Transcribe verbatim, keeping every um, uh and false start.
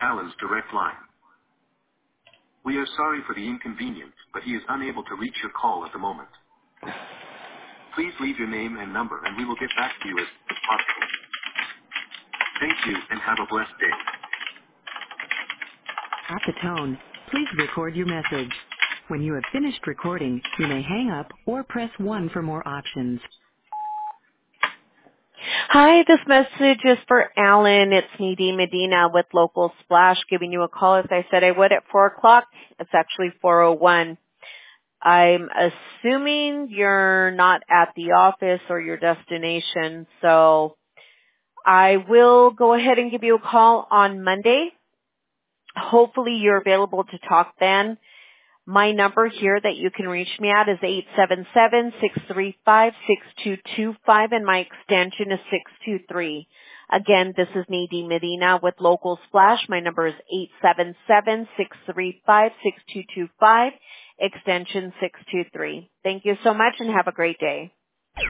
Alan's direct line. We are sorry for the inconvenience, but he is unable to reach your call at the moment. Please leave your name and number and we will get back to you as soon as possible. Thank you and have a blessed day. At the tone, please record your message. When you have finished recording, you may hang up or press one for more options. Hi, this message is for Alan. It's Nadine Medina with Local Splash giving you a call as I said I would at four o'clock. It's actually four oh one. I'm assuming you're not at the office or your destination, so I will go ahead and give you a call on Monday. Hopefully you're available to talk then. My number here that you can reach me at is eight seven seven, six three five, six two two five and my extension is six two three. Again, this is Nadine Medina with Local Splash. My number is eight seven seven, six three five, six two two five, extension six two three. Thank you so much and have a great day.